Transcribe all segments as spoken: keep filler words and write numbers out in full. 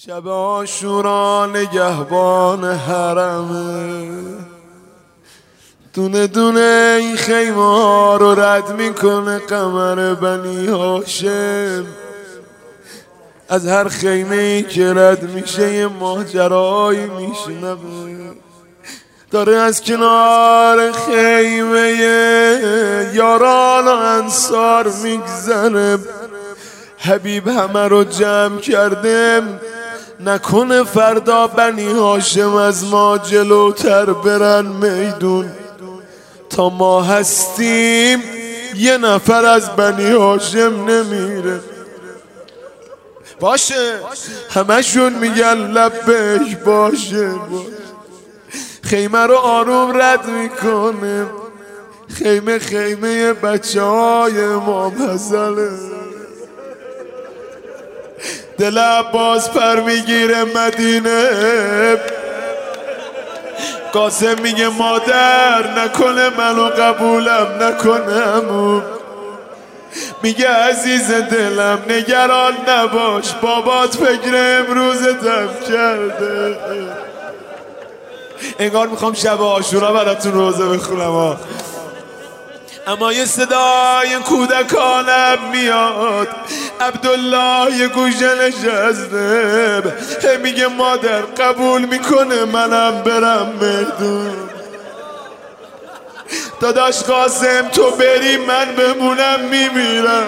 شب عاشورا نگهبان حرمه، دونه دونه این خیمه ها رو رد میکنه قمر بنی هاشم. از هر خیمه ای که رد میشه یه ماجرایی میشنوه، داره از کنار خیمه یاران و انصار میگذره. حبیب همه رو جمع کرده، نکنه فردا بنی هاشم از ما جلوتر برن میدون. تا ما هستیم یه نفر از بنی هاشم نمیره. باشه همشون میگن لبیک باشه, باشه. خیمه رو آروم رد میکنه، خیمه خیمه بچه های امام حسنه. دل عباس پر میگیره مدینه، قاسم میگه مادر نکنه منو قبولم نکنم. میگه عزیز دلم نگران نباش، بابات فکر امروزتم کرده. انگار میخوام شب عاشورا براتون روزه بخونم ها. اما یه صدای کودکانم میاد، عبدالله یه گوشه نشسته میگه مادر قبول میکنه منم برم میدون. داداش قاسم تو بری من بمونم میمیرم.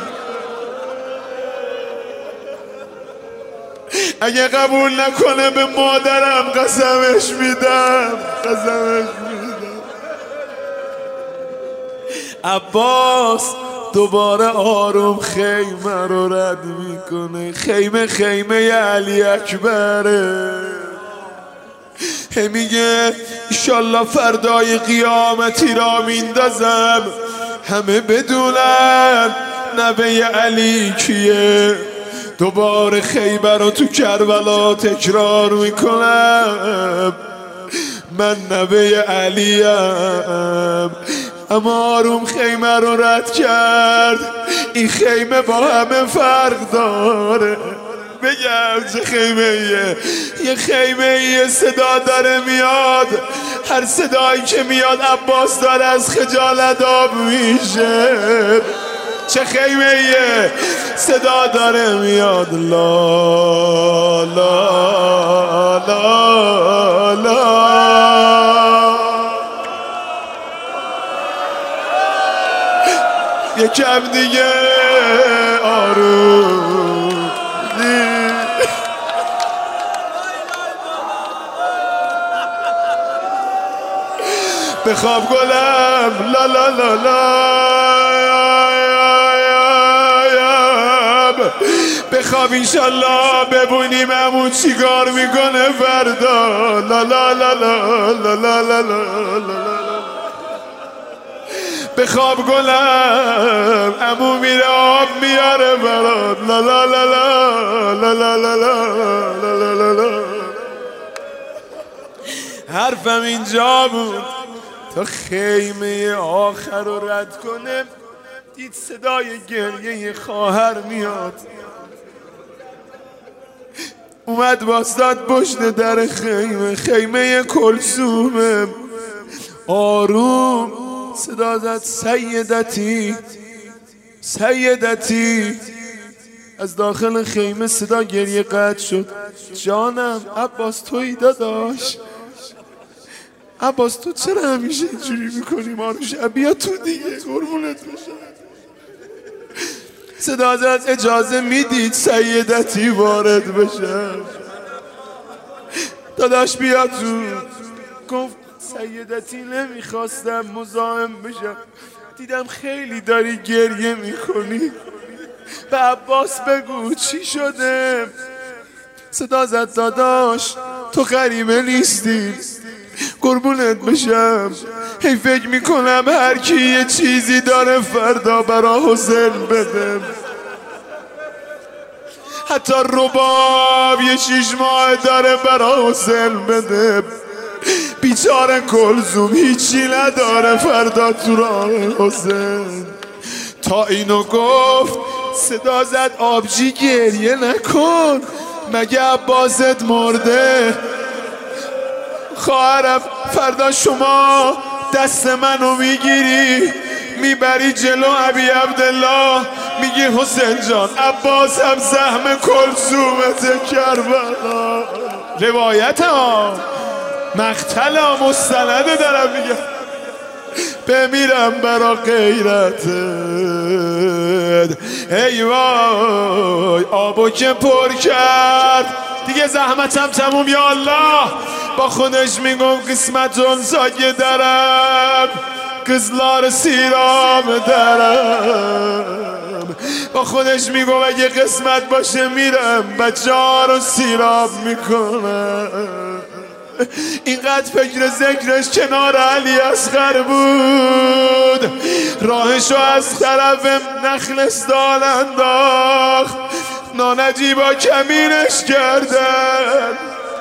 اگه قبول نکنه به مادرم قسمش میدم قسمش میدم. عباس دوباره آروم خیمه رو رد میکنه، خیمه خیمه علی اکبره. میگه ایشالله فردای قیامتی را میندازم همه بدونن نوه علی کیه. دوباره خیبر رو تو کربلا تکرار میکنم، من نوه علیم. اما آروم خیمه رو رد کرد، این خیمه با همه فرق داره. بگم چه خیمه ایه؟ یه خیمه ایه صدا داره میاد، هر صدایی که میاد عباس داره از خجالت آب میشه. چه خیمه ایه؟ صدا داره میاد لا لا لا لا. یکم دیگه آروم بخواب گلم لا لا لا لا. بخواب انشالله ببونیم عمو چیکار میکنه فردا. لا لا لا لا لا لا لا لا. بخواب گلم عمو میره آب میاره برات. لا لا لا لا لا لا لا لا لا لا. حرفم اینجا بود تا خیمه آخر رو رد کنه، دید صدای گریه خواهر میاد. اومد باستاد پشت در خیمه، خیمه کلثومه. آروم صدا زد سیدتی سیدتی. از داخل خیمه صدا گریه قطع شد. جانم عباس تویی داداش؟ عباس تو چرا همیشه اینجوری میکنی ما رو؟ شب بیا تو دیگه قربونت بشم. صدا زد اجازه میدید سیدتی وارد بشم؟ داداش بیا تو. گفت سیدتی نمیخواستم مزاحم بشم، دیدم خیلی داری گریه میکنی، به عباس بگو چی شده. صدا زد داداش تو غریبه نیستی قربونت بشم، هی فکر میکنم هر کی یه چیزی داره فردا برا حسین بده. حتی رباب یه شیش ماه داره برا حسین بده. بیچاره کلثوم هیچی نداره فردا تو راه حسین. تا اینو گفت صدا زد آبجی گریه نکن، مگه عباست مرده؟ خواهرم فردا شما دست منو میگیری میبری جلو ابی عبدالله میگی حسین جان عباس هم زحم کلثومت کربلا. روایت ها مقتل ها مستنده دارم میگم بمیرم برا غیرتت. ای وای آبو که پر کرد دیگه زحمتم تموم یا الله. با خودش میگم قسمتون سایه درم قزلار سیرام درم. با خودش میگم اگه قسمت باشه میرم بچه ها رو سیراب میکنم. اینقدر فکر ذکرش کنار علی اصغر بود راهشو از طرف نخلستان انداخت نانجیبا کمینش کردن.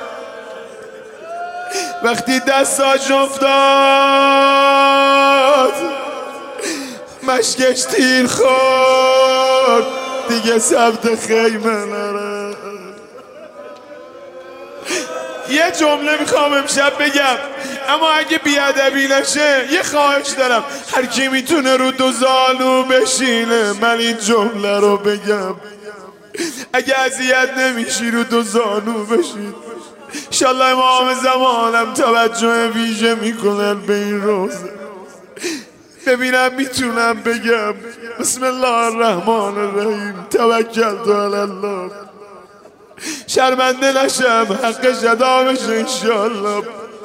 وقتی دستاش افتاد مشکش تیر خورد دیگه ثبت خیمه نره. یه جمله میخوام امشب بگم اما اگه بیادبی نشه یه خواهش دارم هر کی میتونه رو دو زانو بشینه من این جمله رو بگم. اگه اذیت نمیشی رو دو زانو بشین. انشالله امام زمانم توجه ویژه میکنن به این روزه. ببینم میتونم بگم بسم الله الرحمن الرحیم توکلت علی الله. شرمنده نشم حقش ادا بشه انشالله.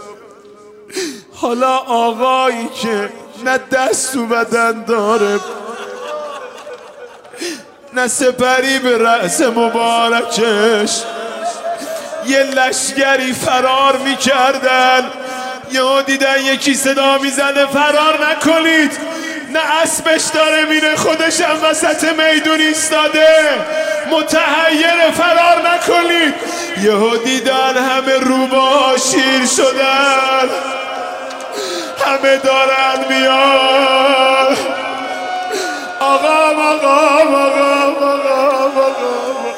حالا آقایی که نه دست تو بدن داره نه سپری به رأس مبارکش یه لشگری فرار میکردن یهو دیدن یکی صدا میزنه فرار نکنید. نه اسبش داره میره خودش هم وسط میدون ایستاده متحیر فرار نکنید. یهو دیدن همه روبا شیر شدن همه دارن میان. آقا آقا آقا آقا آقا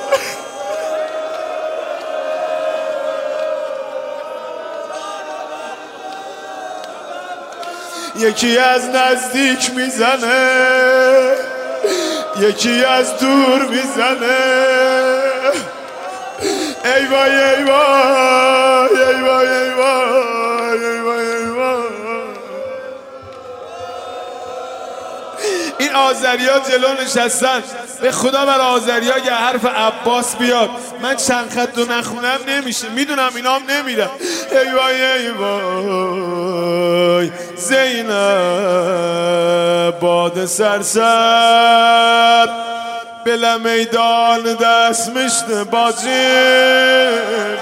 یکی از نزدیک میزنه یکی از دور میزنه. ای وای ای وای ای وای ای وای ای وای ای وای. این آذریا جلو نشستن به خدا بر آذریا یه حرف عباس بیاد من چند خط رو نخونم نمیشه میدونم اینام نمیرم. ای وای ای وای زینب باد سرسر بلا میدان دست مشته باجیم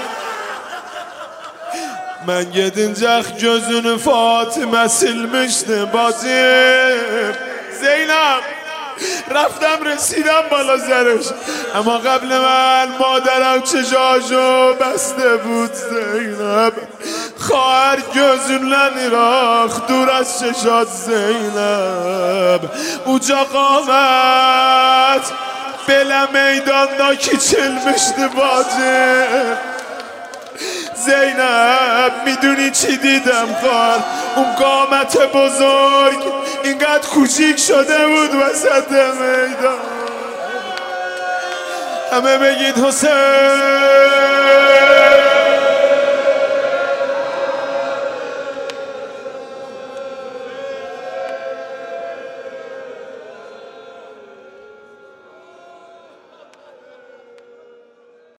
من گدین جخ جزون فاطمه سلمشته باجیم. زینب رفتم رسیدم بالا زرش اما قبل من مادرم چشاشو بسته بود. زینب خواهر gözün irak دور از چشات زینب اوجا قامت بلا میدان کی چلمشت باجه. زینب میدونی چی دیدم خواهر اون قامت بزرگ اینقدر کوچیک شده بود وسط میدان. همه بگید حسین